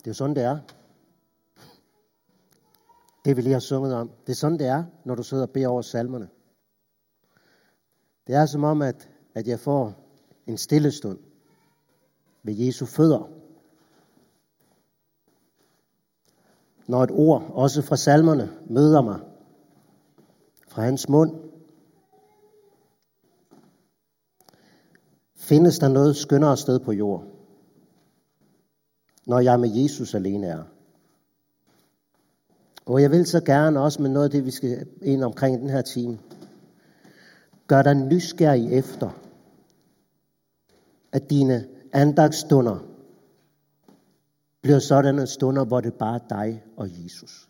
Det er jo sådan, det er. Det vi lige har sunget om. Det er sådan, det er, når du sidder og beder over salmerne. Det er som om, at jeg får en stille stund ved Jesu fødder. Når et ord, også fra salmerne, møder mig fra hans mund. Findes der noget skønnere sted på jord, når jeg med Jesus alene er? Og jeg vil så gerne også med noget af det, vi skal ind omkring den her time, gør dig nysgerrig efter, at dine andagtsstunder bliver sådanne stunder, hvor det bare er dig og Jesus.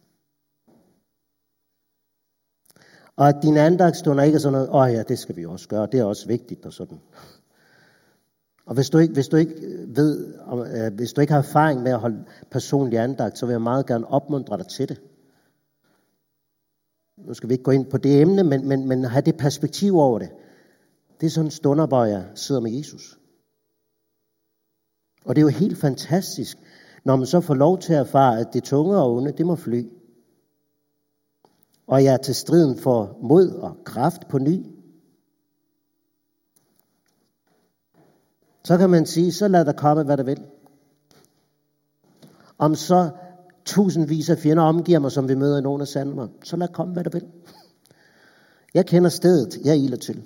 Og at dine andagtsstunder ikke er sådan noget, ja, det skal vi også gøre, det er også vigtigt og sådan. Og hvis du ikke har erfaring med at holde personlig andagt, så vil jeg meget gerne opmuntre dig til det. Nu skal vi ikke gå ind på det emne, men have det perspektiv over det. Det er sådan stunder, hvor jeg sidder med Jesus. Og det er jo helt fantastisk, når man så får lov til at erfare, at det tunge og onde, det må fly. Og jeg er til striden for mod og kraft på ny. Så kan man sige, så lad der komme, hvad der vil. Om så tusindvis af fjender omgiver mig, som vi møder i nogle af salmer, så lad komme, hvad der vil. Jeg kender stedet, jeg iler til.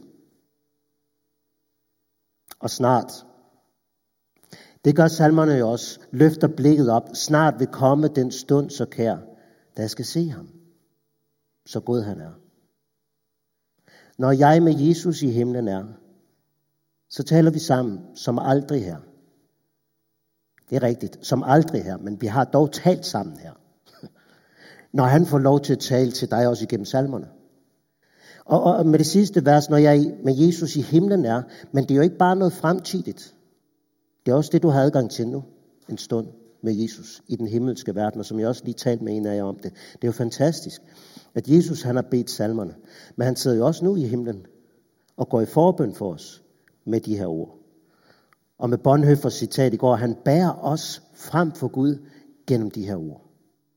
Og snart, det gør salmerne jo også, løfter blikket op. Snart vil komme den stund så kær, da jeg skal se ham. Så god han er. Når jeg med Jesus i himlen er, så taler vi sammen som aldrig her. Det er rigtigt, som aldrig her, men vi har dog talt sammen her. Når han får lov til at tale til dig også igennem salmerne. Og med det sidste vers, når jeg med Jesus i himlen er, men det er jo ikke bare noget fremtidigt. Det er også det, du har adgang til nu, en stund med Jesus i den himmelske verden, og som jeg også lige talte med en af jer om det. Det er jo fantastisk, at Jesus han har bedt salmerne, men han sidder jo også nu i himlen og går i forbøn for os med de her ord. Og med Bonhoeffers citat i går, han bærer os frem for Gud gennem de her ord.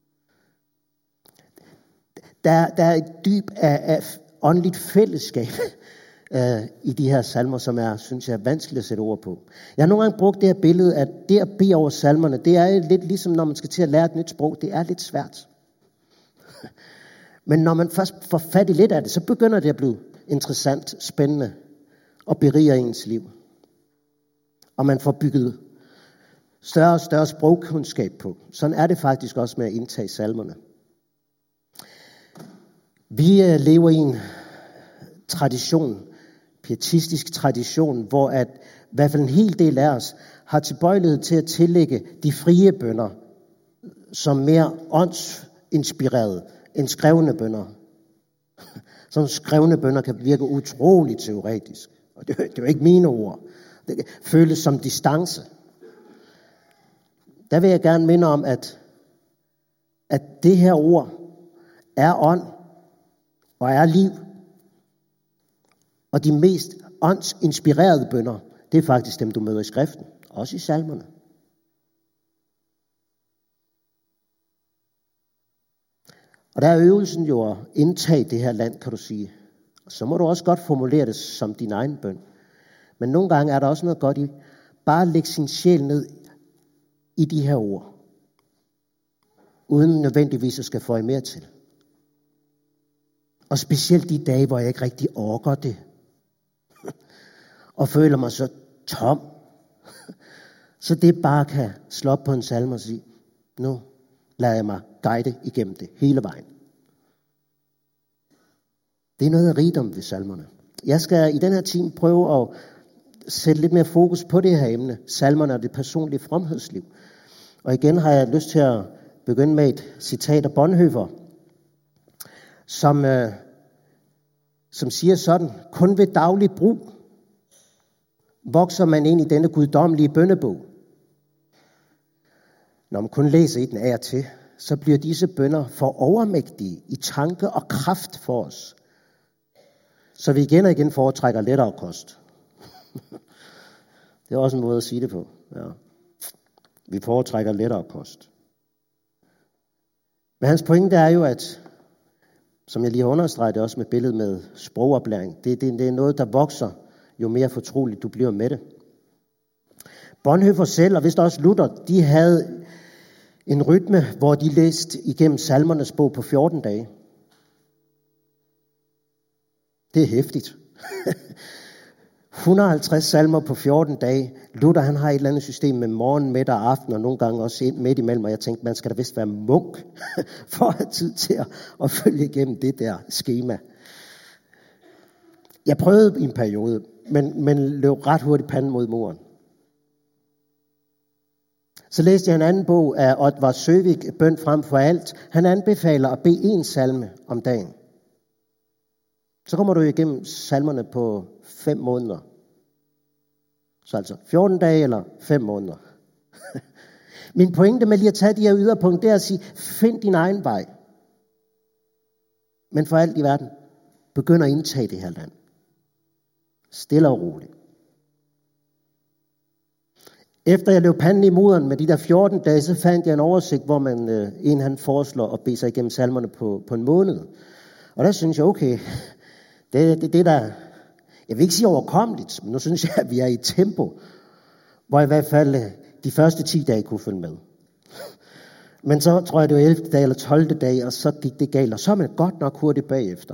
Der er et dyb af åndeligt fællesskab i de her salmer, som er, synes jeg, er vanskeligt at sætte ord på. Jeg har nogle gange brugt det her billede, at det at bede over salmerne, det er lidt ligesom, når man skal til at lære et nyt sprog. Det er lidt svært. Men når man først får fat i lidt af det, så begynder det at blive interessant, spændende og beriger ens liv. Og man får bygget større og større sprogkundskab på. Sådan er det faktisk også med at indtage salmerne. Vi lever i en tradition, pietistisk tradition, hvor at i hvert fald en hel del af os har tilbøjelighed til at tillægge de frie bønner som mere åndsinspirerede end skrevne bønner. Som skrevne bønner kan virke utroligt teoretisk. Og det er jo ikke mine ord. Det føles som distance. Der vil jeg gerne minde om, at det her ord er ånd og er liv. Og de mest åndsinspirerede bønner, det er faktisk dem, du møder i skriften. Også i salmerne. Og der er øvelsen jo at indtage det her land, kan du sige. Og så må du også godt formulere det som din egen bøn. Men nogle gange er der også noget godt i bare at lægge sin sjæl ned i de her ord. Uden nødvendigvis at skal få mere til. Og specielt de dage, hvor jeg ikke rigtig orker det. Og føler mig så tom. Så det bare kan slå op på en salme og sige, nu lader jeg mig guide igennem det hele vejen. Det er noget af rigdom ved salmerne. Jeg skal i den her time prøve at sætte lidt mere fokus på det her emne. Salmerne og det personlige fromhedsliv. Og igen har jeg lyst til at begynde med et citat af Bonhoeffer, som siger sådan, kun ved daglig brug vokser man ind i denne guddommelige bønnebog. Når man kun læser i den af og til, så bliver disse bønner for overmægtige i tanke og kraft for os. Så vi igen og igen foretrækker lettere kost. Det er også en måde at sige det på. Ja. Vi foretrækker lettere kost. Men hans pointe er jo, at, som jeg lige har understreget det også med billedet med sprogoplæring, det er noget, der vokser, jo mere fortroligt du bliver med det. Bonhoeffer selv, og vist også Luther, de havde en rytme, hvor de læste igennem salmernes bog på 14 dage. Det er hæftigt. 150 salmer på 14 dage. Luther, han har et eller andet system med morgen, middag og aften, og nogle gange også midt imellem, og jeg tænkte, man skal da vist være munk, for at have tid til at følge igennem det der skema. Jeg prøvede i en periode, men løb ret hurtigt panden mod muren. Så læste jeg en anden bog af Oddvar Søvik, Bøn frem for alt. Han anbefaler at bede en salme om dagen. Så kommer du igennem salmerne på 5 måneder. Så altså 14 dage eller 5 måneder. Min pointe med lige at tage de her yderpunkter, det er at sige, find din egen vej. Men for alt i verden, begynd at indtage det her land. Stille og roligt. Efter jeg løb panden i muren med de der 14 dage, så fandt jeg en oversigt, hvor han foreslår at bede sig igennem salmerne på en måned. Og der synes jeg, okay, det der, jeg vil ikke sige overkommeligt, men nu synes jeg, at vi er i et tempo, hvor i hvert fald de første 10 dage kunne følge med. Men så tror jeg, det var 11. dag eller 12. dag, og så gik det galt, og så er man godt nok hurtigt bagefter.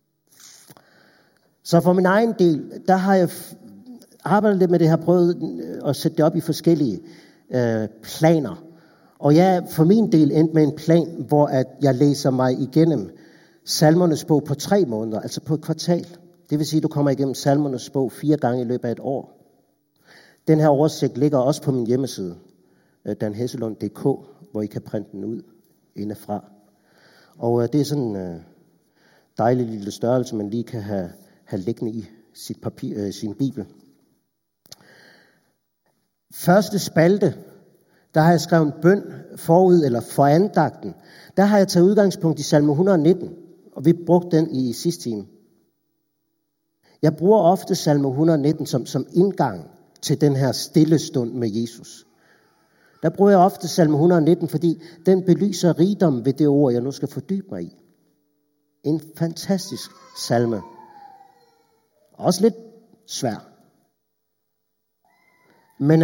Så for min egen del, der har jeg arbejdet lidt med det her, prøvet at sætte det op i forskellige planer. Og jeg for min del endte med en plan, hvor at jeg læser mig igennem salmernes bog på 3 måneder, altså på et kvartal. Det vil sige, at du kommer igennem salmernes bog 4 gange i løbet af et år. Den her oversigt ligger også på min hjemmeside, danhesselund.dk, hvor I kan printe den ud indefra. Og det er sådan en dejlig lille størrelse, man lige kan have liggende i sit papir, sin bibel. Første spalte, der har jeg skrevet en bøn forud eller for andagten. Der har jeg taget udgangspunkt i salme 119, og vi brugte den i sidste time. Jeg bruger ofte salme 119 som indgang til den her stille stund med Jesus. Der bruger jeg ofte salme 119, fordi den belyser rigdom ved det ord, jeg nu skal fordybe mig i. En fantastisk salme. Også lidt svær. Men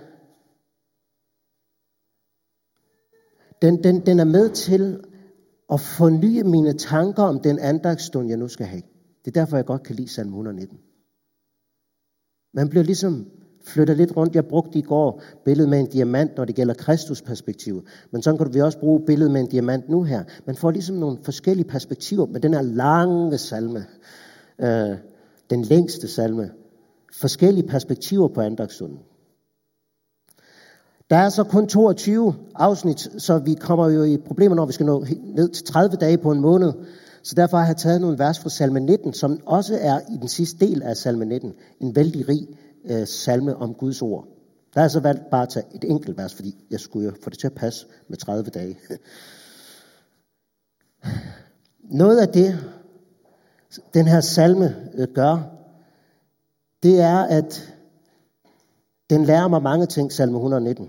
den er med til at forny mine tanker om den andagsstund, jeg nu skal have. Det er derfor, jeg godt kan lide salme 119. Man bliver ligesom flyttet lidt rundt. Jeg brugte i går billedet med en diamant, når det gælder Kristusperspektivet. Men sådan kan vi også bruge billedet med en diamant nu her. Man får ligesom nogle forskellige perspektiver med den her lange salme. Den længste salme. Forskellige perspektiver på andagsstunden. Der er så kun 22 afsnit, så vi kommer jo i problemer, når vi skal nå ned til 30 dage på en måned. Så derfor har jeg taget nogle vers fra salme 19, som også er i den sidste del af salme 19. En vældig rig salme om Guds ord. Der har jeg så valgt bare at tage et enkelt vers, fordi jeg skulle jo få det til at passe med 30 dage. Noget af det, den her salme gør, det er, at den lærer mig mange ting, salme 119.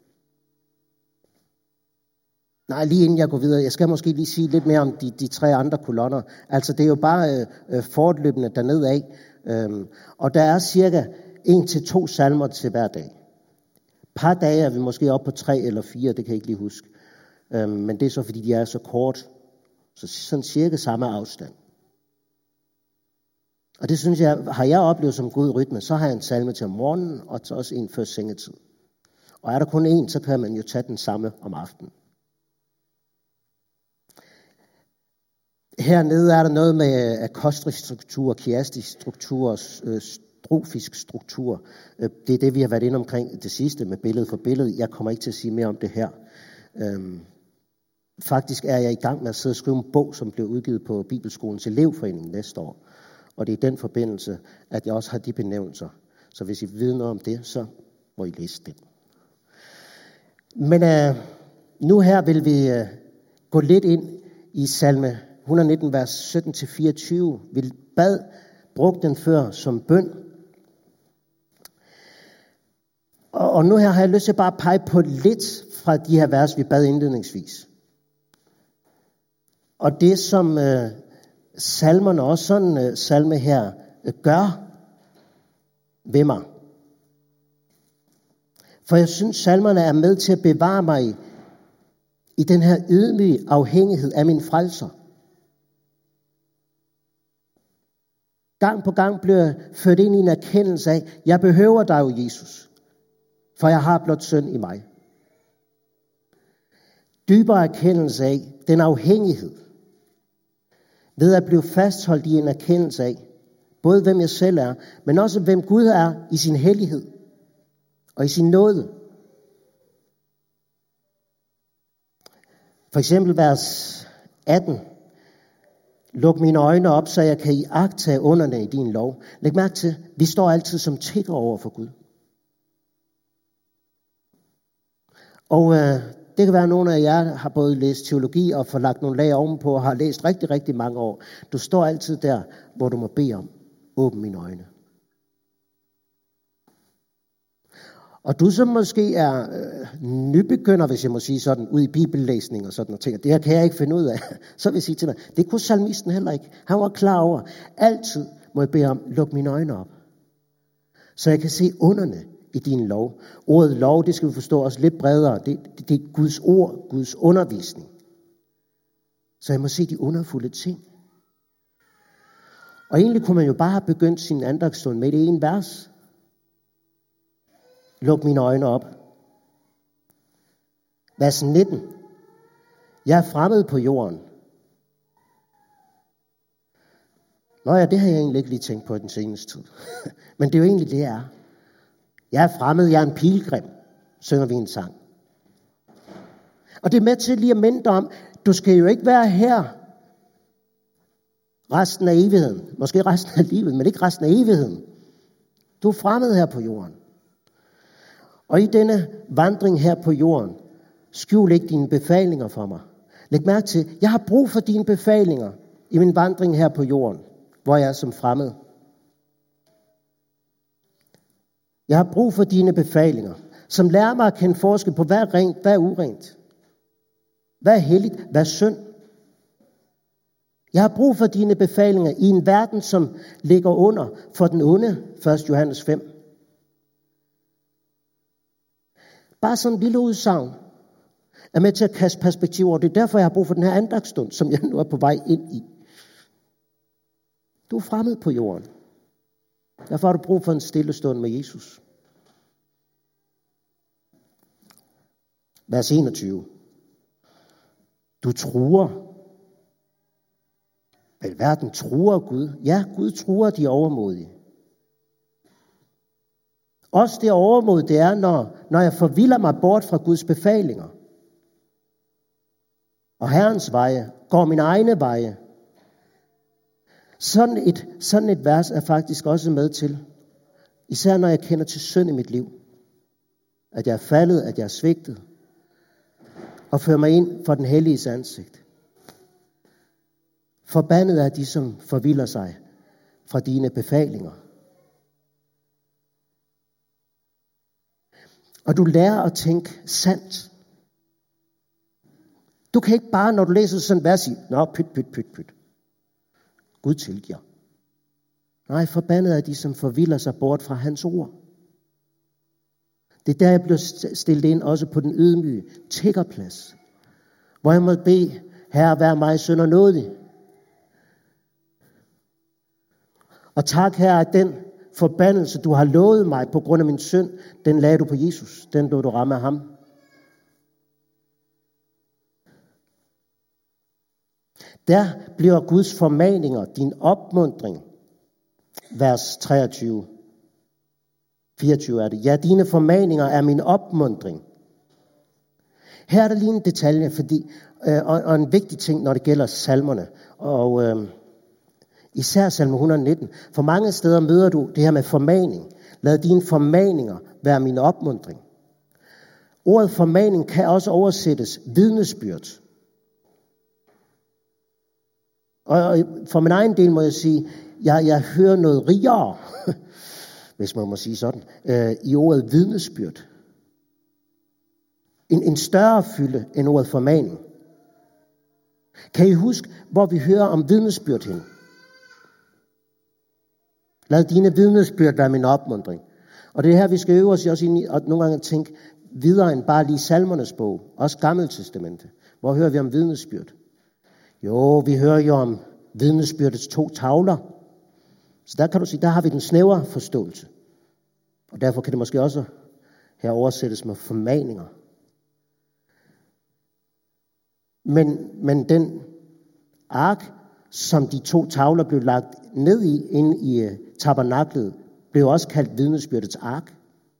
Nej, lige inden jeg går videre, jeg skal måske lige sige lidt mere om de 3 andre kolonner. Altså, det er jo bare fortløbende dernede af. Og der er cirka 1-2 salmer til hver dag. Par dage er vi måske oppe på 3 eller 4, det kan jeg ikke lige huske. Men det er så, fordi de er så kort. Så sådan cirka samme afstand. Og det synes jeg, har jeg oplevet som god rytme, så har jeg en salme til om morgenen, og så også en før sengetid. Og er der kun en, så kan man jo tage den samme om aftenen. Hernede er der noget med akostrisk struktur, kiastisk struktur, strofisk struktur. Det er det, vi har været inde omkring det sidste med billede for billede. Jeg kommer ikke til at sige mere om det her. Faktisk er jeg i gang med at sidde og skrive en bog, som bliver udgivet på Bibelskolens elevforening næste år. Og det er i den forbindelse, at jeg også har de benævnelser. Så hvis I ved noget om det, så må I læse det. Men nu her vil vi gå lidt ind i salme 119, vers 17-24. Vi brugte den før som bøn. Og nu her har jeg lyst til bare at pege på lidt fra de her vers, vi bad indledningsvis. Og det som salmerne, også sådan salme her, gør ved mig. For jeg synes, salmerne er med til at bevare mig i den her ydmyge afhængighed af min frelser. Gang på gang bliver jeg ført ind i en erkendelse af, jeg behøver dig jo, Jesus, for jeg har blot synd i mig. Dybere erkendelse af den afhængighed, ved at blive fastholdt i en erkendelse af, både hvem jeg selv er, men også hvem Gud er i sin hellighed og i sin nåde. For eksempel vers 18. Luk mine øjne op, så jeg kan iagttage underne i din lov. Læg mærke til, vi står altid som tigger over for Gud. Og det kan være, at nogle af jer har både læst teologi og får lagt nogle lag ovenpå og har læst rigtig, rigtig mange år. Du står altid der, hvor du må bede om, åbn mine øjne. Og du som måske er nybegynder, hvis jeg må sige sådan, ud i bibellæsning og sådan og tænker, det her kan jeg ikke finde ud af, så vil jeg sige til dig, det kunne salmisten heller ikke. Han var klar over, altid må jeg bede om, luk mine øjne op, så jeg kan se underne i din lov. Ordet lov, det skal vi forstå også lidt bredere. Det er Guds ord, Guds undervisning. Så jeg må se de underfulde ting. Og egentlig kunne man jo bare have begyndt sin andagtsstund med det ene vers. Luk mine øjne op. Vers 19. Jeg er fremmed på jorden. Nå ja, det har jeg egentlig ikke lige tænkt på i den seneste tid. Men det er jo egentlig det, jeg er. Jeg er fremmed, jeg er en pilgrim, synger vi en sang. Og det er med til lige at minde dig om, du skal jo ikke være her resten af evigheden. Måske resten af livet, men ikke resten af evigheden. Du er fremmed her på jorden. Og i denne vandring her på jorden, skjul ikke dine befalinger for mig. Læg mærke til, jeg har brug for dine befalinger i min vandring her på jorden, hvor jeg er som fremmed. Jeg har brug for dine befalinger, som lærer mig at kende forskel på, hvad er rent, hvad er urent. Hvad er helligt, hvad er synd. Jeg har brug for dine befalinger i en verden, som ligger under for den onde, 1. Johannes 5. Bare sådan en lille udsagn er med til at kaste perspektiv over. Det er derfor, jeg har brug for den her andagtsstund, som jeg nu er på vej ind i. Du er fremmed på jorden. Derfor har du brug for en stille stund med Jesus. Vers 21. Du truer. Vel, verden truer Gud. Ja, Gud truer de overmodige. Også det overmod, det er, når jeg forvilder mig bort fra Guds befalinger. Og Herrens veje går mine egne veje. Sådan et vers er faktisk også med til, især når jeg kender til synd i mit liv, at jeg er faldet, at jeg er svigtet, og fører mig ind for den helliges ansigt. Forbandet er de, som forvilder sig fra dine befalinger. Og du lærer at tænke sandt. Du kan ikke bare, når du læser sådan et vers, sige, nå, pyt. Gud tilgiver. Nej, forbandet er de, som forvilder sig bort fra hans ord. Det er der, jeg blev stillet ind også på den ydmyge tiggerplads, hvor jeg måtte bede, Herre, vær mig synder nådig. Og tak, Herre, at den forbandelse, du har lovet mig på grund af min synd, den lagde du på Jesus. Den lod du ramme af ham. Der bliver Guds formaninger din opmuntring. Vers 23. 24 er det. Ja, dine formaninger er min opmuntring. Her er der lige en detalje, fordi, og en vigtig ting, når det gælder salmerne. Og især salme 119. For mange steder møder du det her med formaning. Lad dine formaninger være min opmuntring. Ordet formaning kan også oversættes vidnesbyrd. Og for min egen del må jeg sige, jeg hører noget rigere, hvis man må sige sådan, i ordet vidnesbyrd. En større fylde end ordet formaning. Kan I huske, hvor vi hører om vidnesbyrd hen? Lad dine vidnesbyrd være min opmuntring. Og det er her, vi skal øve os også ind i, og nogle gange tænke videre end bare lige Salmernes bog, også Gamle Testamente. Hvor hører vi om vidnesbyrd? Jo, vi hører jo om vidnesbyrdets 2 tavler. Så der kan du sige, der har vi den snævre forståelse. Og derfor kan det måske også her oversættes med formaninger. Men den ark, som de 2 tavler blev lagt ned i, inde i tabernaklet, blev også kaldt vidnesbyrdets ark.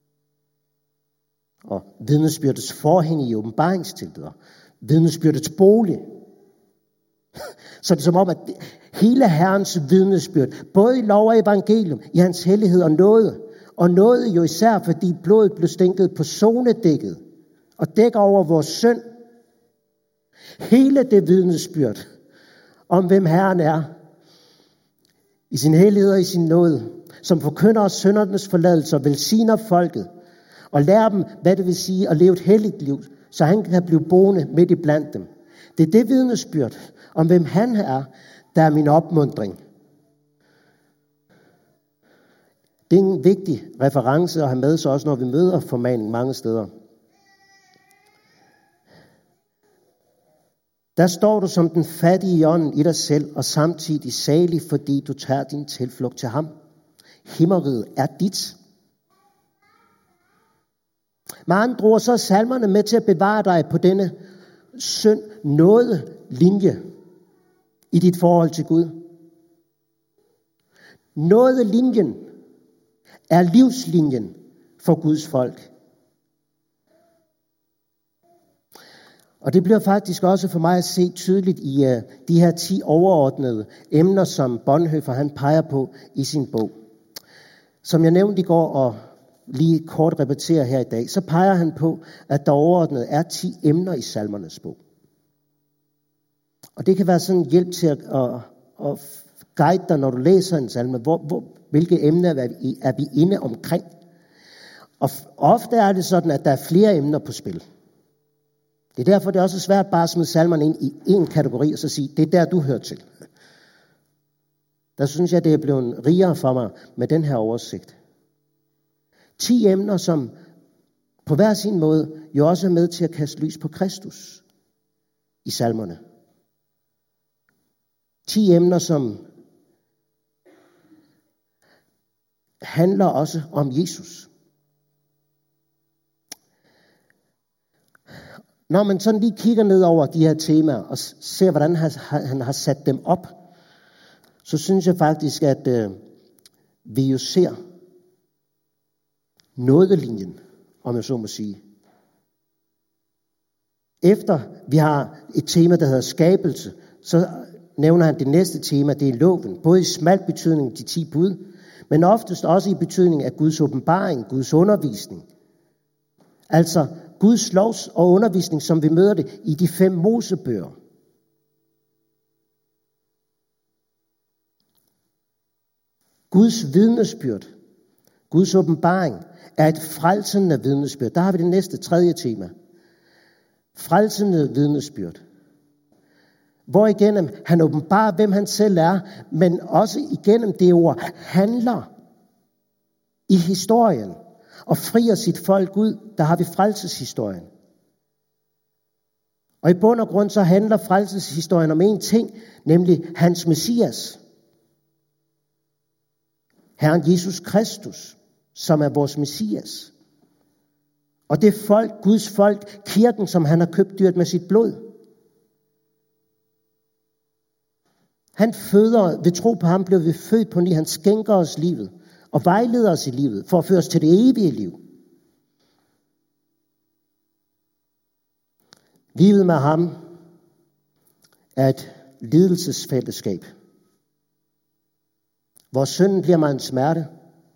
Og vidnesbyrdets forhæng i åbenbaringsteltet, og vidnesbyrdets bolig. Så det er som om, at hele Herrens vidnesbyrd, både i lov og evangelium, i hans hellighed og nåde jo især, fordi blodet blev stænket på sonedækket, og dækker over vores synd. Hele det vidnesbyrd om, hvem Herren er, i sin hellighed og i sin nåde, som forkynder os syndernes forladelse og velsigner folket, og lærer dem, hvad det vil sige at leve et helligt liv, så han kan blive boende midt i blandt dem. Det er det vidnesbyrd om, hvem han er, der er min opmuntring. Det er en vigtig reference at have med sig også, når vi møder formaning mange steder. Der står du som den fattige i ånden i dig selv, og samtidig salig, fordi du tager din tilflugt til ham. Himmeriget er dit. Med andre ord, så er salmerne med til at bevare dig på denne nådelinje i dit forhold til Gud. Nådelinjen er livslinjen for Guds folk. Og det bliver faktisk også for mig at se tydeligt i de her 10 overordnede emner, som Bonhoeffer han peger på i sin bog. Som jeg nævnte i går og lige kort repeterer her i dag, så peger han på, at der overordnet er 10 emner i Salmernes bog. Og det kan være sådan en hjælp til at guide dig, når du læser en salme, hvilke emner er vi inde omkring. Og ofte er det sådan, at der er flere emner på spil. Det er derfor, det er også svært bare at smide salmerne ind i en kategori, og så sige, det er der, du hører til. Der synes jeg, det er blevet rigere for mig med den her oversigt. 10 emner, som på hver sin måde jo også er med til at kaste lys på Kristus i salmerne. 10 emner, som handler også om Jesus. Når man sådan lige kigger ned over de her temaer og ser, hvordan han har sat dem op, så synes jeg faktisk, at vi jo ser nådelinjen, om jeg så må sige. Efter vi har et tema, der hedder skabelse, så nævner han det næste tema, det er loven. Både i smal betydning, de 10 bud, men oftest også i betydning af Guds åbenbaring, Guds undervisning. Altså Guds lovs og undervisning, som vi møder det i de 5 Mosebøger. Guds vidnesbyrd, Guds åbenbaring, er et frelsende vidnesbyrd. Der har vi det næste 3. tema. Frelsende vidnesbyrd. Hvor igennem han åbenbarer, hvem han selv er, men også igennem det ord handler i historien og frier sit folk ud. Der har vi frelseshistorien. Og i bund og grund så handler frelseshistorien om en ting, nemlig hans Messias. Herren Jesus Kristus, som er vores Messias. Og det folk, Guds folk, kirken, som han har købt dyrt med sit blod. Han føder, ved tro på ham blev vi født på ny. Han skænker os livet og vejleder os i livet for at føre os til det evige liv. Livet med ham er et lidelsesfællesskab, hvor synden bliver mig en smerte,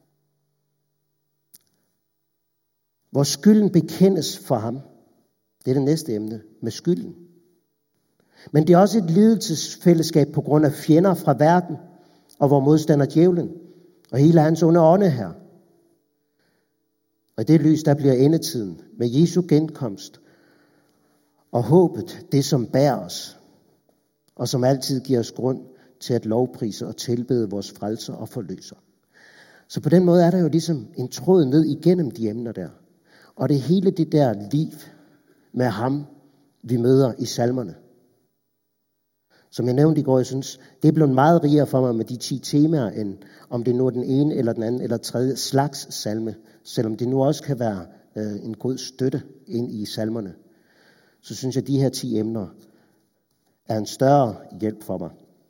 hvor skylden bekendes for ham. Det er det næste emne, med skylden. Men det er også et lidelsesfællesskab på grund af fjender fra verden, og hvor modstander djævlen, og hele hans onde ånde her. Og i det lys, der bliver endetiden med Jesu genkomst, og håbet, det som bærer os. og som altid giver os grund til at lovprise og tilbede vores frelser og forløser. Så på den måde er der jo ligesom en tråd ned igennem de emner der. Og det er hele det der liv med ham, vi møder i salmerne. Som jeg nævnte i går, jeg synes, det er blevet meget rigere for mig med de 10 temaer, end om det nu er den ene eller den anden eller tredje slags salme. Selvom det nu også kan være en god støtte ind i salmerne, så synes jeg, at de her 10 emner er en større hjælp for mig.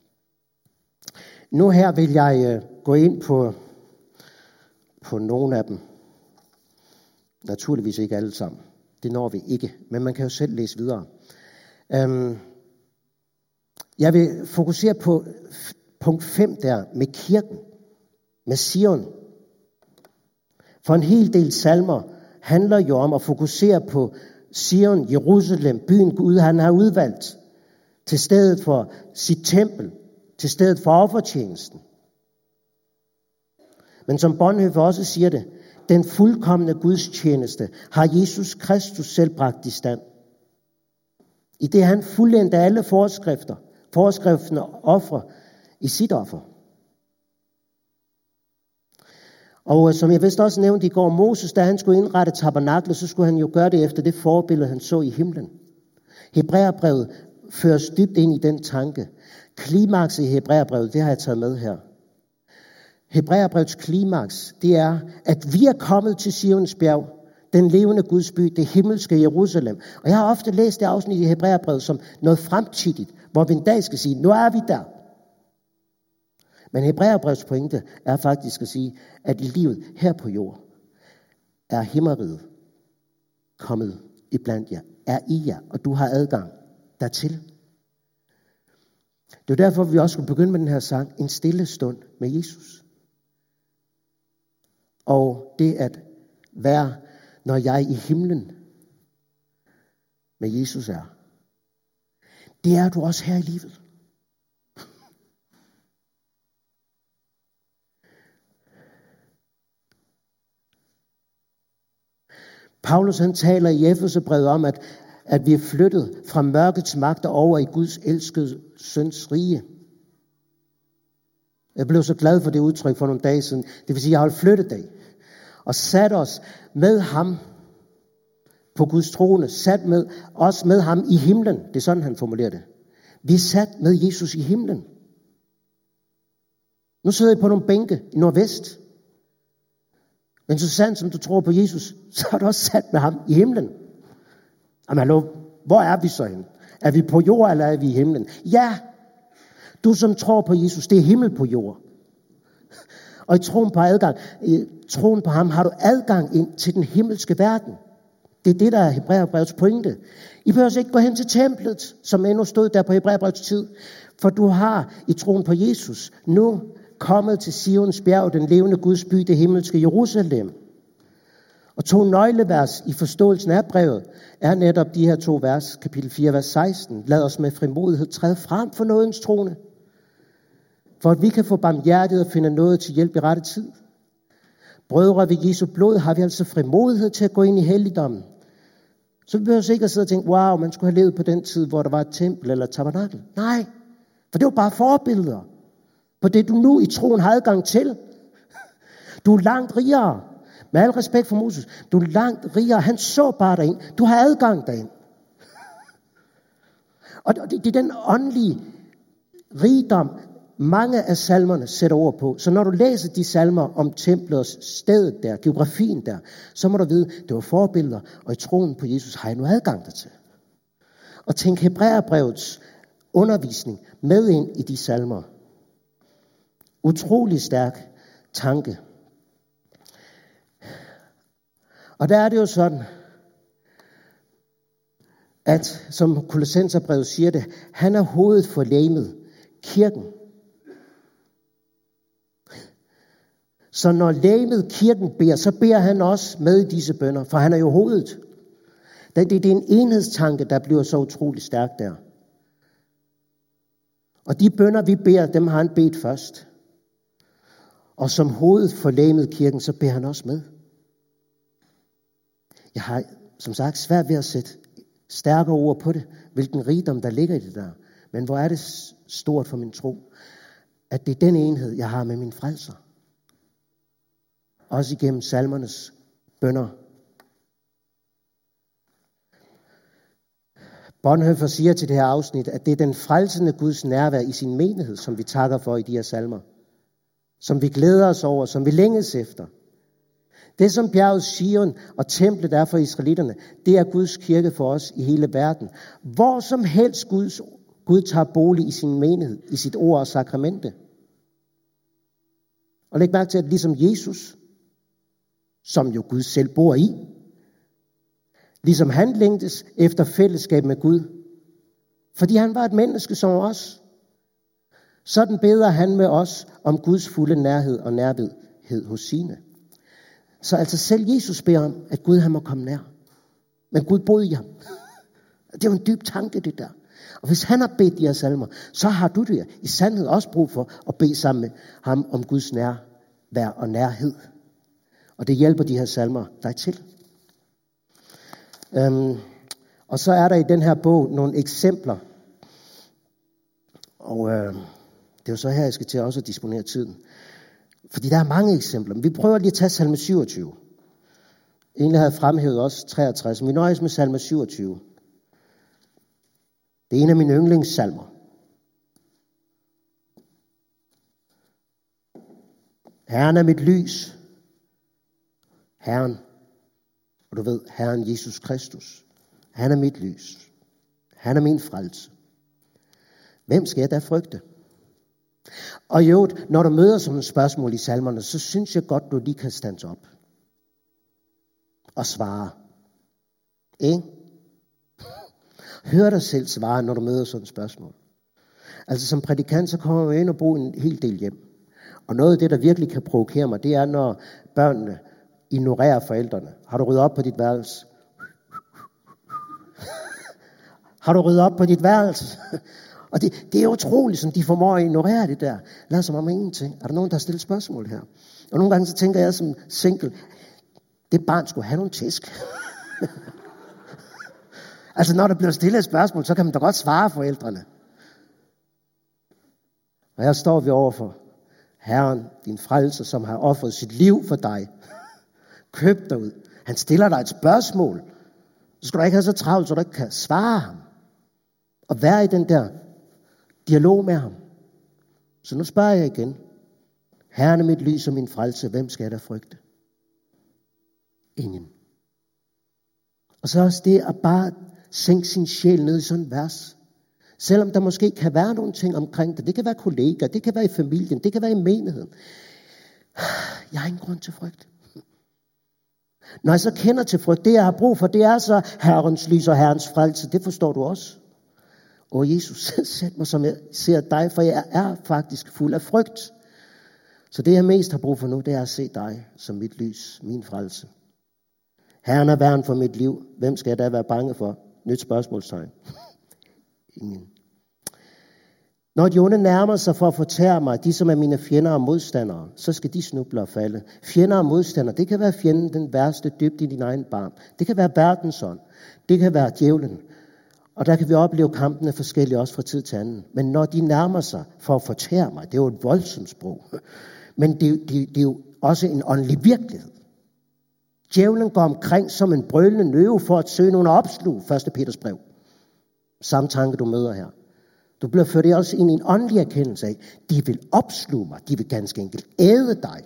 Nu her vil jeg gå ind på nogle af dem. Naturligvis ikke alle sammen. Det når vi ikke, men man kan jo selv læse videre. Jeg vil fokusere på punkt 5 der, med kirken, med Sion. For en hel del salmer handler jo om at fokusere på Sion, Jerusalem, byen Gud, han har udvalgt, til stedet for sit tempel, til stedet for offertjenesten. Men som Bonhoeffer også siger det, den fuldkomne gudstjeneste har Jesus Kristus selv bragt i stand. I det han fuldendte alle forskriften og ofre i sit offer. Og som jeg vist også nævnte i går, Moses, da han skulle indrette tabernaklet, så skulle han jo gøre det efter det forbillede, han så i himlen. Hebræerbrevet føres dybt ind i den tanke. Klimaks i Hebræerbrevet, det har jeg taget med her. Hebræerbrevets klimaks, det er, at vi er kommet til Sions bjerg, den levende Guds by, det himmelske Jerusalem. Og jeg har ofte læst det afsnit i Hebræerbrevet som noget fremtidigt, hvor vi en dag skal sige, nu er vi der. Men Hebræerbrevets pointe er faktisk at sige, at livet her på jord er himmeriget kommet iblandt jer, er i jer, og du har adgang dertil. Det er derfor, vi også skal begynde med den her sang, en stille stund med Jesus. Og det at være, når jeg i himlen med Jesus er, det er du også her i livet. Paulus han taler i Efeserbrevet om, at vi er flyttet fra mørkets magter over i Guds elskede søns rige. Jeg blev så glad for det udtryk for nogle dage siden. Det vil sige, at jeg har flyttet dag. Og sat os med ham på Guds trone. Sat os med ham i himlen. Det er sådan, han formulerer det. Vi er sat med Jesus i himlen. Nu sidder I på nogle bænke i nordvest. Men så sandt som du tror på Jesus, så er du også sat med ham i himlen. Jamen hallo, hvor er vi så henne? Er vi på jord, eller er vi i himlen? Ja, du som tror på Jesus, det er himmel på jord. Og i troen på ham har du adgang ind til den himmelske verden. Det er det, der er Hebræerbrevets pointe. I behøver ikke gå hen til templet, som endnu stod der på Hebræerbrevets tid. For du har i troen på Jesus nu kommet til Sions bjerg, den levende Guds by, det himmelske Jerusalem. Og 2 nøglevers i forståelsen af brevet er netop de her 2 vers, kapitel 4, vers 16. Lad os med frimodighed træde frem for nådens trone, for at vi kan få barmhjertighed og finde noget til hjælp i rette tid. Brødre, ved Jesu blod har vi altså frimodighed til at gå ind i helligdommen. Så vi behøver ikke at sidde og tænke, wow, man skulle have levet på den tid, hvor der var et tempel eller et tabernakel. Nej, for det var bare forbilleder på det, du nu i troen har adgang til. Du er langt rigere. Med al respekt for Moses, du er langt rigere. Han så bare derind. Du har adgang derind. Og det er den åndelige rigdom, mange af salmerne sætter ord på. Så når du læser de salmer om templet og stedet der, geografien der, så må du vide, det var forbilleder, og i troen på Jesus har jeg nu adgang dertil. Og tænk Hebræerbrevets undervisning med ind i de salmer. Utrolig stærk tanke. Og der er det jo sådan, at som Kolossenserbrevet siger det, han er hovedet for legemet, kirken. Så når legemet, kirken beder, så beder han også med i disse bønner, for han er jo hovedet. Det er en enhedstanke, der bliver så utrolig stærk der. Og de bønner, vi beder, dem har han bedt først. Og som hovedet for legemet, kirken, så beder han også med. Jeg har som sagt svært ved at sætte stærkere ord på det, hvilken rigdom der ligger i det der. Men hvor er det stort for min tro, at det er den enhed, jeg har med min frelser. Også igennem salmernes bønner. Bonhoeffer siger til det her afsnit, at det er den frelsende Guds nærvær i sin menighed, som vi takker for i de her salmer. Som vi glæder os over, som vi længes efter. Det som bjerget Sion og templet er for israelitterne, det er Guds kirke for os i hele verden. Hvor som helst Gud tager bolig i sin menighed, i sit ord og sakramente. Og læg mærke til, at ligesom Jesus, som jo Gud selv bor i, ligesom han længtes efter fællesskab med Gud, fordi han var et menneske som os, sådan beder han med os om Guds fulde nærhed og nærvedhed hos sine. Så altså selv Jesus beder om, at Gud han må komme nær. Men Gud boede i ham. Det er jo en dyb tanke, det der. Og hvis han har bedt de her salmer, så har du det i sandhed også brug for at bede sammen med ham om Guds nærvær og nærhed. Og det hjælper de her salmer dig til. Og så er der i den her bog nogle eksempler. Og det er jo så her, jeg skal til også at disponere tiden. Fordi der er mange eksempler. Men vi prøver lige at tage salme 27. Egentlig havde jeg fremhævet også 63. Men vi nøjes med salme 27. Det er en af mine yndlingssalmer. Herren er mit lys. Herren. Og du ved, Herren Jesus Kristus. Han er mit lys. Han er min frelse. Hvem skal jeg da frygte? Og jo, når du møder sådan et spørgsmål i salmerne, så synes jeg godt, du lige kan stands op. Og svare. Ikke? Hør dig selv svare, når du møder sådan et spørgsmål. Altså som prædikant, så kommer jeg ind og bruger en hel del hjem. Og noget af det, der virkelig kan provokere mig, det er, når børnene ignorerer forældrene. Har du ryddet op på dit værelse? Har du ryddet op på dit værelse? Og det er utroligt, som de formår at ignorere det der. Lad som om ingenting. Er der nogen, der har stillet spørgsmål her? Og nogle gange så tænker jeg som single, det barn skulle have nogle tæsk. Altså når der bliver stillet et spørgsmål, så kan man da godt svare forældrene. Og her står vi overfor Herren, din frelser, som har offret sit liv for dig. Køb dig ud. Han stiller dig et spørgsmål. Så skal du ikke have så travlt, så du ikke kan svare ham. Og være i den der dialog med ham. Så nu spørger jeg igen. Herren er mit lys og min frelse. Hvem skal jeg da frygte? Ingen. Og så også det at bare sænke sin sjæl ned i sådan et vers. Selvom der måske kan være nogle ting omkring det. Det kan være kollegaer, det kan være i familien, det kan være i menigheden. Jeg har ingen grund til frygt. Når jeg så kender til frygt, det jeg har brug for, det er så Herrens lys og Herrens frelse. Det forstår du også. Og Jesus, sæt mig som jeg ser dig, for jeg er faktisk fuld af frygt. Så det jeg mest har brug for nu, det er at se dig som mit lys, min frelse. Herren er værn for mit liv. Hvem skal jeg da være bange for? Nyt spørgsmålstegn. Ingen. Når de onde nærmer sig for at fortære mig, de som er mine fjender og modstandere, så skal de snuble og falde. Fjender og modstandere, det kan være fjenden den værste dybt i din egen barm. Det kan være verdensånd. Det kan være djævlen. Og der kan vi opleve kampene forskellige også fra tid til anden. Men når de nærmer sig for at fortære mig, det er jo et voldsomt sprog. Men det er jo også en åndelig virkelighed. Djævlen går omkring som en brølende løve for at søge nogen at opsluge, 1. Peters brev. Samme tanke du møder her. Du bliver ført også ind i en åndelig erkendelse af, de vil opsluge mig, de vil ganske enkelt æde dig.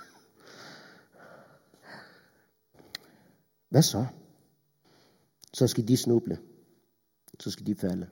Hvad så? Så skal de snuble. Så skal de falde.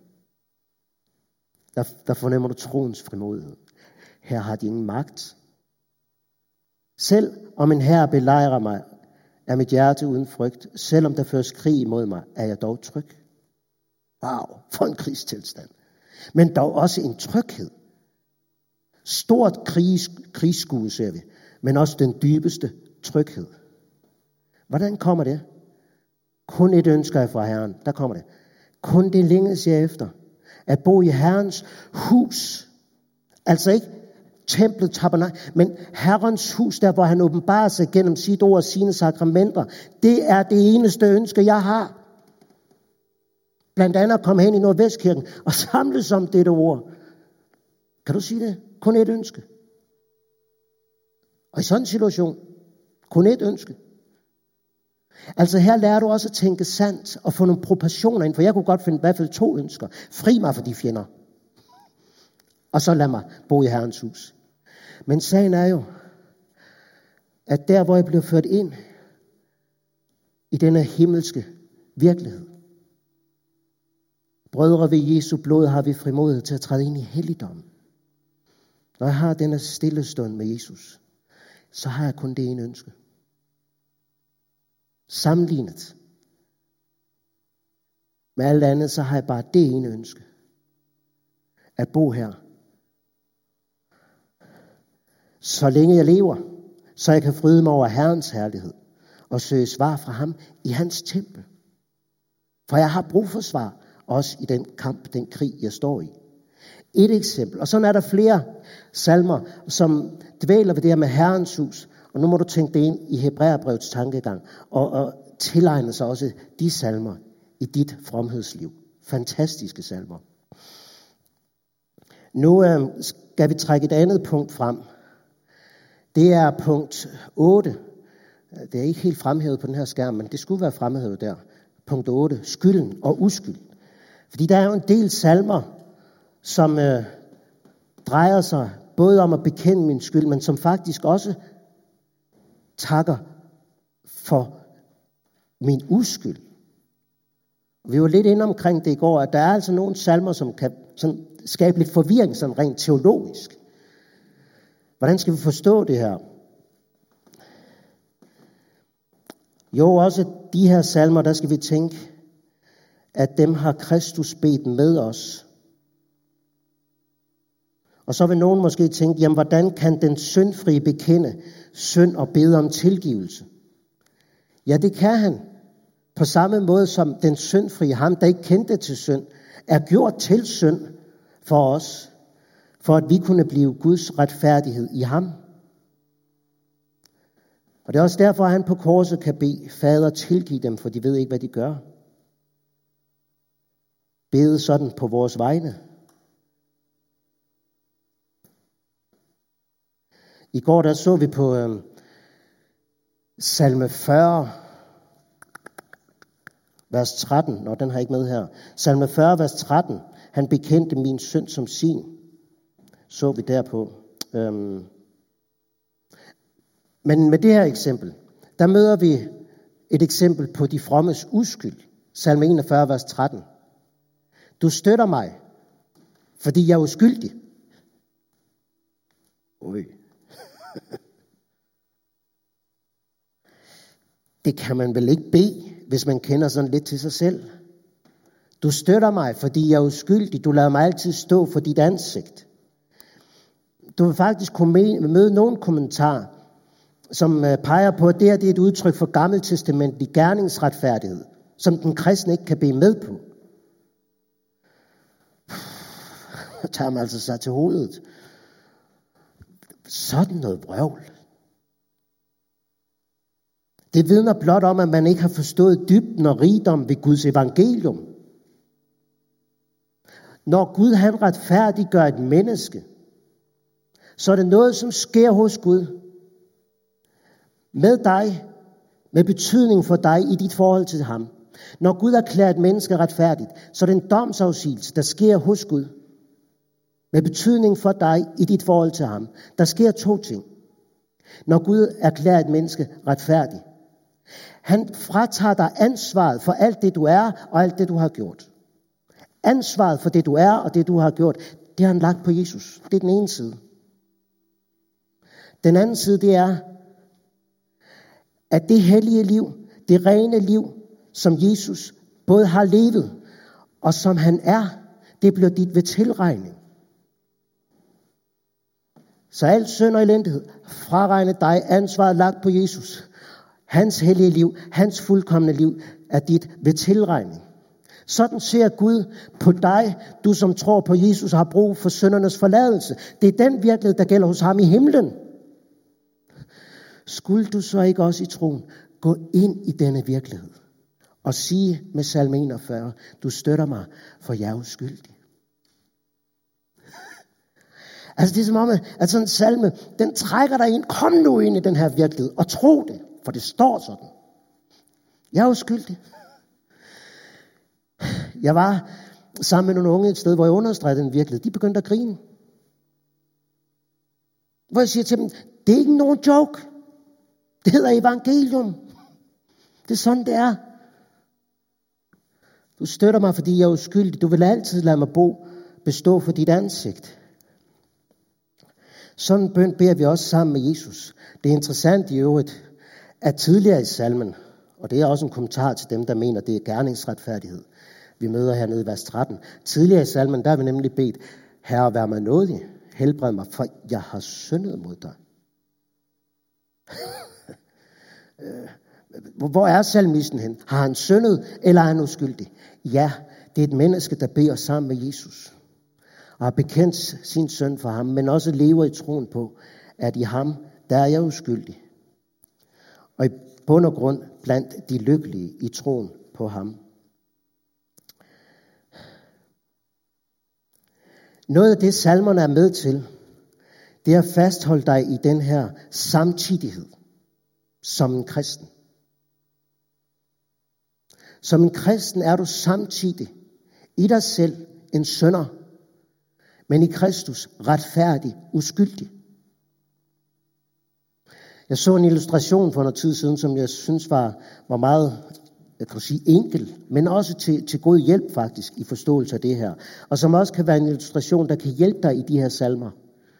Der fornemmer du troens frimodighed. Her har de ingen magt. Selv om en herre belejrer mig, er mit hjerte uden frygt. Selvom der føres krig imod mig, er jeg dog tryg. Wow, for en krigstilstand. Men dog også en tryghed. Stort krigsskue ser vi, men også den dybeste tryghed. Hvordan kommer det? Kun et ønsker jeg fra Herren. Der kommer det. Kun det længes jeg efter. At bo i Herrens hus. Altså ikke templet, tabernakel, men Herrens hus, der hvor han åbenbarer sig gennem sit ord og sine sakramenter. Det er det eneste ønske, jeg har. Blandt andet at komme hen i Nordvestkirken og samles om dette ord. Kan du sige det? Kun et ønske. Og i sådan en situation, kun et ønske. Altså her lærer du også at tænke sandt og få nogle proportioner ind, for jeg kunne godt finde i hvert fald 2 ønsker. Fri mig for de fjender. Og så lad mig bo i Herrens hus. Men sagen er jo, at der hvor jeg blev ført ind i denne himmelske virkelighed, brødre ved Jesu blod har vi frimodighed til at træde ind i helligdommen. Når jeg har denne stille stund med Jesus, så har jeg kun det ene ønske. Sammenlignet med alt andet, så har jeg bare det ene ønske. At bo her. Så længe jeg lever, så jeg kan fryde mig over Herrens herlighed og søge svar fra ham i hans tempel. For jeg har brug for svar, også i den kamp, den krig, jeg står i. Et eksempel, og sådan er der flere salmer, som dvæler ved det her med Herrens hus. Og nu må du tænke det ind i Hebræerbrevets tankegang, og tilegne sig også de salmer i dit fromhedsliv. Fantastiske salmer. Nu skal vi trække et andet punkt frem. Det er punkt 8. Det er ikke helt fremhævet på den her skærm, men det skulle være fremhævet der. Punkt 8. Skylden og uskyld. Fordi der er jo en del salmer, som drejer sig både om at bekende min skyld, men som faktisk også takker for min uskyld. Vi var lidt inde omkring det i går, at der er altså nogle salmer, som kan sådan skabe lidt forvirring, sådan rent teologisk. Hvordan skal vi forstå det her? Jo, også de her salmer, der skal vi tænke, at dem har Kristus bedt med os. Og så vil nogen måske tænke, jamen hvordan kan den syndfrie bekende synd og bede om tilgivelse? Ja, det kan han. På samme måde som den syndfrie, ham der ikke kendte til synd, er gjort til synd for os, for at vi kunne blive Guds retfærdighed i ham. Og det er også derfor, at han på korset kan bede, Fader, tilgiv dem, for de ved ikke, hvad de gør. Bede sådan på vores vegne. I går der så vi på salme 40, vers 13. Nå, den har jeg ikke med her. Salme 40, vers 13. Han bekendte min synd som sin. Så vi derpå. Men med det her eksempel, der møder vi et eksempel på de frommes uskyld. Salme 41, vers 13. Du støtter mig, fordi jeg er uskyldig. Oj. Det kan man vel ikke bede, hvis man kender sådan lidt til sig selv. Du støtter mig, fordi jeg er uskyldig. Du lader mig altid stå for dit ansigt. Du vil faktisk kunne møde nogle kommentarer, som peger på, at det her det er et udtryk for gammeltestamentlig gerningsretfærdighed, som den kristne ikke kan bede med på. Tager man altså sig til hovedet. Sådan noget vrøvl. Det vidner blot om, at man ikke har forstået dybden og rigdom ved Guds evangelium. Når Gud han retfærdiggør et menneske, så er det noget, som sker hos Gud. Med dig, med betydning for dig i dit forhold til ham. Når Gud erklærer et menneske retfærdigt, så er det en domsafsigelse, der sker hos Gud. Med betydning for dig i dit forhold til ham. Der sker 2 ting. Når Gud erklærer et menneske retfærdigt. Han fratager dig ansvaret for alt det, du er og alt det, du har gjort. Ansvaret for det, du er og det, du har gjort, det har han lagt på Jesus. Det er den ene side. Den anden side, det er, at det hellige liv, det rene liv, som Jesus både har levet og som han er, det bliver dit ved tilregning. Så alt synd og elendighed, fraregne dig, ansvaret lagt på Jesus. Hans hellige liv, hans fuldkomne liv er dit ved tilregning. Sådan ser Gud på dig, du som tror på Jesus har brug for syndernes forladelse. Det er den virkelighed, der gælder hos ham i himlen. Skulle du så ikke også i troen gå ind i denne virkelighed og sige med salme 41, du støtter mig, for jeg er uskyldig. Altså det er som om, at sådan en salme, den trækker dig ind. Kom nu ind i den her virkelighed, og tro det, for det står sådan. Jeg er uskyldig. Jeg var sammen med nogle unge et sted, hvor jeg understregede den virkelighed. De begyndte at grine. Hvor jeg siger til dem, det er ikke nogen joke. Det hedder evangelium. Det er sådan, det er. Du støtter mig, fordi jeg er uskyldig. Du vil altid lade mig bestå for dit ansigt. Sådan en bøn beder vi også sammen med Jesus. Det er interessant i øvrigt, at tidligere i salmen, og det er også en kommentar til dem, der mener, det er gerningsretfærdighed, vi møder hernede i vers 13. Tidligere i salmen, der har vi nemlig bedt, Herre, vær mig nådig, helbred mig, for jeg har syndet mod dig. Hvor er salmisten hen? Har han syndet, eller er han uskyldig? Ja, det er et menneske, der beder sammen med Jesus, og har bekendt sin synd for ham, men også lever i troen på, at i ham, der er jeg uskyldig. Og i bund og grund blandt de lykkelige i troen på ham. Noget af det, salmerne er med til, det er at fastholde dig i den her samtidighed som en kristen. Som en kristen er du samtidig i dig selv en synder, men i Kristus retfærdig, uskyldig. Jeg så en illustration for noget tid siden, som jeg synes var meget, jeg kan sige enkel, men også til god hjælp faktisk i forståelse af det her. Og som også kan være en illustration, der kan hjælpe dig i de her salmer.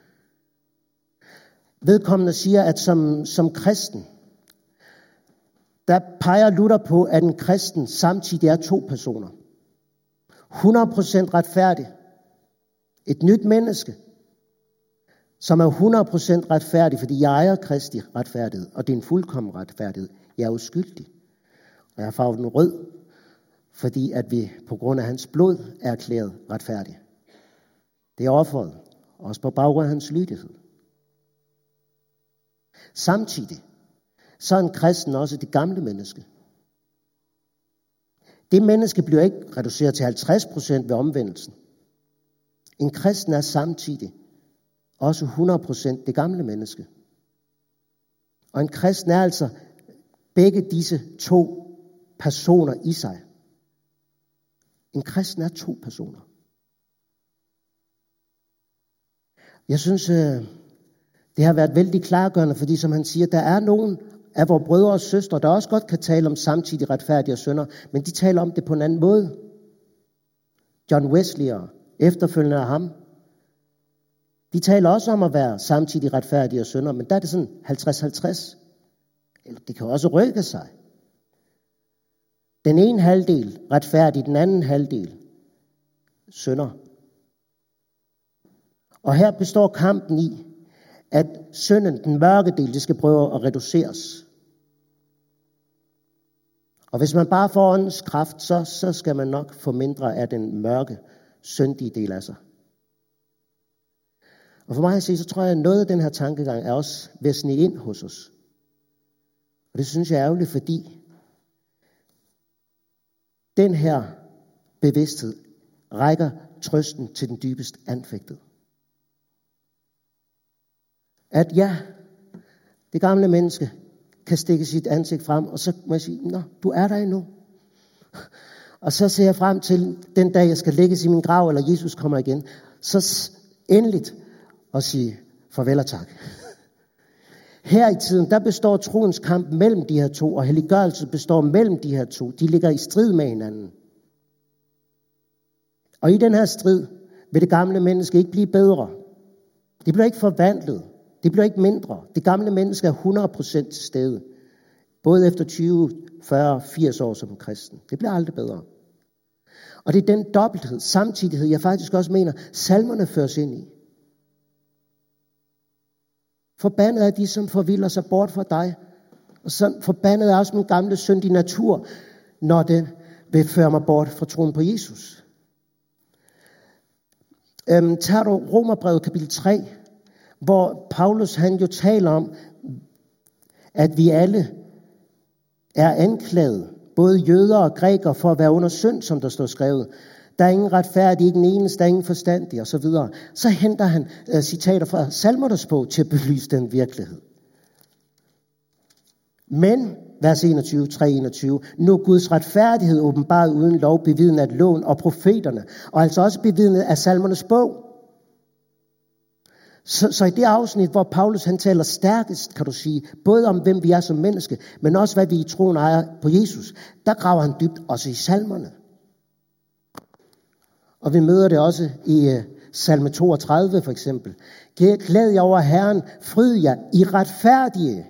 Vedkommende siger, at som kristen, der peger Luther på, at en kristen samtidig er to personer. 100% retfærdig. Et nyt menneske, som er 100% retfærdig, fordi jeg ejer Kristi retfærdighed, og det er en fuldkommen retfærdighed. Jeg er uskyldig, og jeg har farvet den rød, fordi at vi på grund af hans blod er erklæret retfærdige. Det er offeret, også på baggrund af hans lydighed. Samtidig, så er en kristen også det gamle menneske. Det menneske bliver ikke reduceret til 50% ved omvendelsen. En kristen er samtidig også 100% det gamle menneske. Og en kristen er altså begge disse to personer i sig. En kristen er to personer. Jeg synes, det har været vældig klargørende, fordi som han siger, der er nogen af vores brødre og søstre, der også godt kan tale om samtidig retfærdige og synder, men de taler om det på en anden måde. John Wesley og efterfølgende af ham, de taler også om at være samtidig retfærdige og synder, men der er det sådan 50-50. Eller det kan også rykke sig. Den ene halvdel retfærdig, den anden halvdel synder. Og her består kampen i, at synden, den mørke del, det skal prøve at reduceres. Og hvis man bare får åndens kraft, så skal man nok få mindre af den mørke, syndige del af sig. Og for mig at sige, så tror jeg, at noget af den her tankegang er også ved at snige ind hos os. Og det synes jeg er ærgerligt, fordi den her bevidsthed rækker trøsten til den dybest anfægtede. At ja, det gamle menneske kan stikke sit ansigt frem, og så må jeg sige, nå, du er der endnu. Og så ser jeg frem til den dag, jeg skal lægges i min grav, eller Jesus kommer igen. Så endeligt at sige farvel og tak. Her i tiden, der består troens kamp mellem de her to, og helliggørelse består mellem de her to. De ligger i strid med hinanden. Og i den her strid vil det gamle menneske ikke blive bedre. Det bliver ikke forvandlet. Det bliver ikke mindre. Det gamle menneske er 100% til stede. Både efter 20, 40, 80 år som kristen. Det bliver aldrig bedre. Og det er den dobbelthed, samtidighed, jeg faktisk også mener, salmerne føres ind i. Forbandet er de, som forvilder sig bort fra dig. Og så forbandet er også min gamle syndige natur, når den vil føre mig bort fra troen på Jesus. Tager du Romerbrevet kapitel 3, hvor Paulus han jo taler om, at vi alle er anklaget, både jøder og grækere, for at være under synd, som der står skrevet. Der er ingen retfærdig, ikke en eneste, der er ingen forstandig, osv. Så henter han citater fra Salmernes bog til at belyse den virkelighed. Men, vers 21, 3:21, nu Guds retfærdighed åbenbart uden lov, bevidnet af loven og profeterne, og altså også bevidnet af Salmernes bog. Så i det afsnit, hvor Paulus han taler stærkest, kan du sige, både om hvem vi er som menneske, men også hvad vi i troen ejer på Jesus, der graver han dybt også i salmerne. Og vi møder det også i salme 32 for eksempel. Glæd jer over Herren, fryd jer i retfærdige.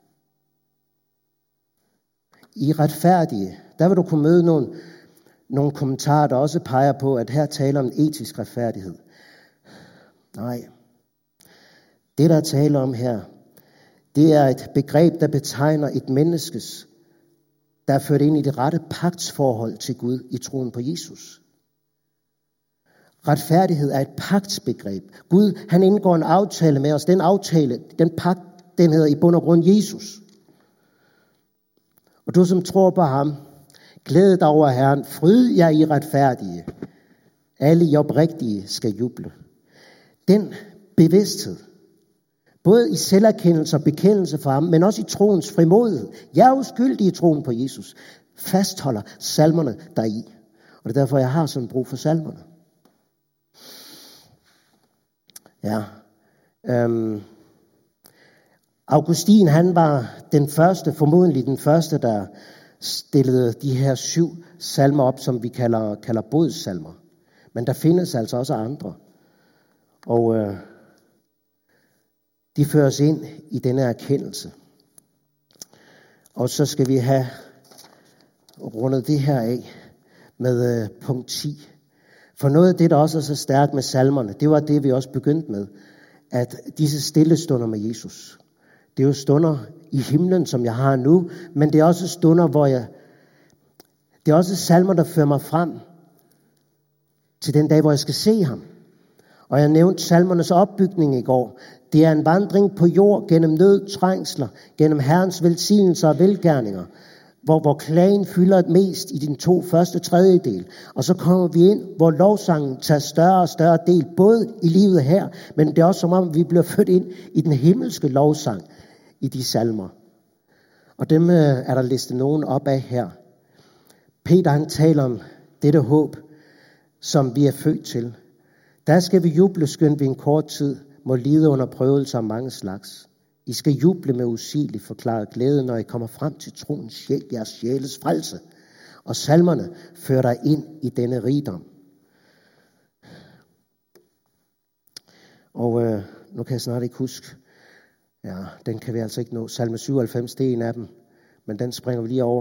I retfærdige. Der vil du kunne møde nogle kommentarer, der også peger på, at her taler om etisk retfærdighed. Nej. Det, der taler om her, det er et begreb, der betegner et menneskes, der er ført ind i det rette pagtsforhold til Gud i troen på Jesus. Retfærdighed er et pagtsbegreb. Gud, han indgår en aftale med os. Den aftale, den pagt, den hedder i bund og grund Jesus. Og du, som tror på ham, glæd dig over Herren, fryd jer i retfærdige. Alle I oprigtige skal juble. Den bevidsthed, både i selverkendelse og bekendelse for ham, men også i troens frimodighed. Jeg er uskyldig i troen på Jesus. Fastholder salmerne deri. Og det er derfor, jeg har sådan brug for salmerne. Ja. Augustin, han var formodentlig den første, der stillede de her 7 salmer op, som vi kalder bodssalmer. Men der findes altså også andre. Og de fører os ind i denne erkendelse. Og så skal vi have rundet det her af med punkt 10. For noget af det, der også er så stærkt med salmerne, det var det, vi også begyndte med. At disse stille stunder med Jesus, det er jo stunder i himlen, som jeg har nu, men det er også stunder, det er også salmer, der fører mig frem til den dag, hvor jeg skal se ham. Og jeg nævnte salmernes opbygning i går. Det er en vandring på jord gennem nød, trængsler, gennem Herrens velsignelser og velgerninger, hvor klagen fylder mest i den 2 første tredjedel. Og så kommer vi ind, hvor lovsangen tager større og større del, både i livet her, men det er også som om, vi bliver ført ind i den himmelske lovsang i de salmer. Og dem er der listet nogen op af her. Peter, han taler om dette håb, som vi er født til. Der skal vi juble, skønt vi en kort tid må lide under prøvelser af mange slags. I skal juble med usigeligt forklaret glæde, når I kommer frem til troens sjæl, jeres sjæles frelse. Og salmerne fører dig ind i denne rigdom. Og nu kan jeg snart ikke huske. Ja, den kan vi altså ikke nå. Salme 97, det er en af dem. Men den springer vi lige over.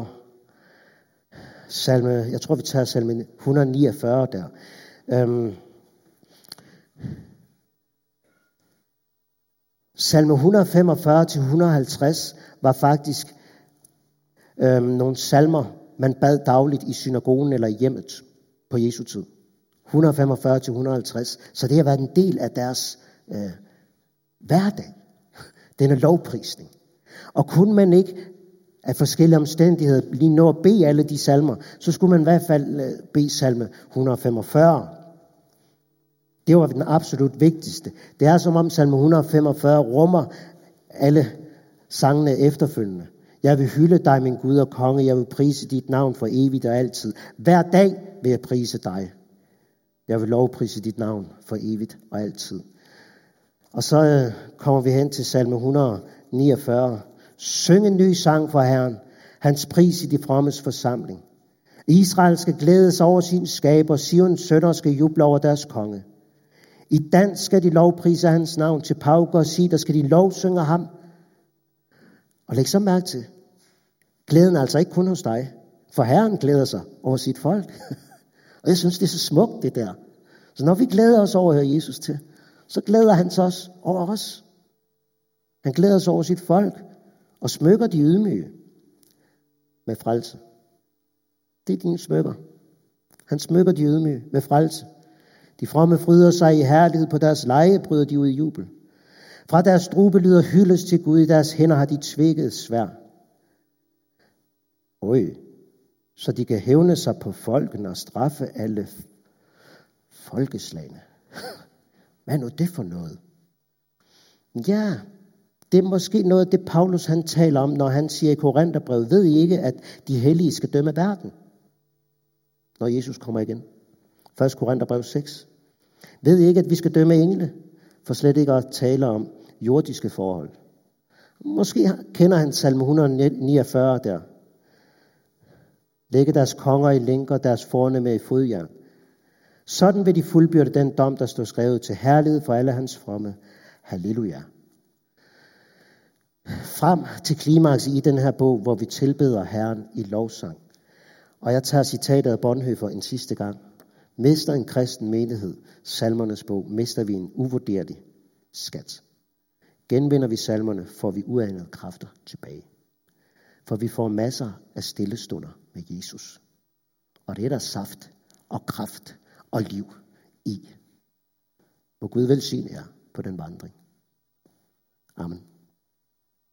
Jeg tror vi tager salme 149 der. Salme 145-150 var faktisk nogle salmer, man bad dagligt i synagogen eller i hjemmet på Jesu tid. 145-150. Så det har været en del af deres hverdag. Denne lovprisning. Og kunne man ikke af forskellige omstændigheder lige nå at bede alle de salmer, så skulle man i hvert fald bede salme 145. Det var den absolut vigtigste. Det er som om salme 145 rummer alle sangene efterfølgende. Jeg vil hylde dig, min Gud og konge. Jeg vil prise dit navn for evigt og altid. Hver dag vil jeg prise dig. Jeg vil lovprise dit navn for evigt og altid. Og så kommer vi hen til salme 149. Syng en ny sang for Herren. Hans pris i de frommes forsamling. Israel skal glæde sig over sin skaber. Sions sønner skal juble over deres konge. I dans skal de lovprise hans navn. Til pauker og sider skal de lovsynge ham. Og læg så mærke til, glæden er altså ikke kun hos dig. For Herren glæder sig over sit folk. Og jeg synes, det er så smukt det der. Så når vi glæder os over at høre Jesus til, så glæder han sig også over os. Han glæder sig over sit folk og smykker de ydmyge med frelse. Det er dine smykker. Han smykker de ydmyge med frelse. De fromme fryder sig i herlighed, på deres leje bryder de ud i jubel. Fra deres strube lyder hyldes til Gud, i deres hænder har de tvækket sværd. så de kan hævne sig på folkene og straffe alle folkeslagene. Hvad er nu det for noget? Ja, det er måske noget, det Paulus han taler om, når han siger i Korintherbrevet, ved I ikke, at de hellige skal dømme verden, når Jesus kommer igen? 1. Korintherbrev 6. Ved I ikke, at vi skal dømme engle, for slet ikke at tale om jordiske forhold? Måske kender han salme 149 der. Lægge deres konger i lænker, deres fornemme i fodjern. Sådan vil de fuldbyrde den dom, der står skrevet til herlighed for alle hans fromme. Halleluja. Frem til klimaks i den her bog, hvor vi tilbeder Herren i lovsang. Og jeg tager citatet af Bonhoeffer en sidste gang. Mister en kristen menighed salmernes bog, mister vi en uvurderlig skat. Genvinder vi salmerne, får vi uanede kræfter tilbage. For vi får masser af stillestunder med Jesus. Og det er der saft og kraft og liv i. Må Gud velsigne jer på den vandring. Amen.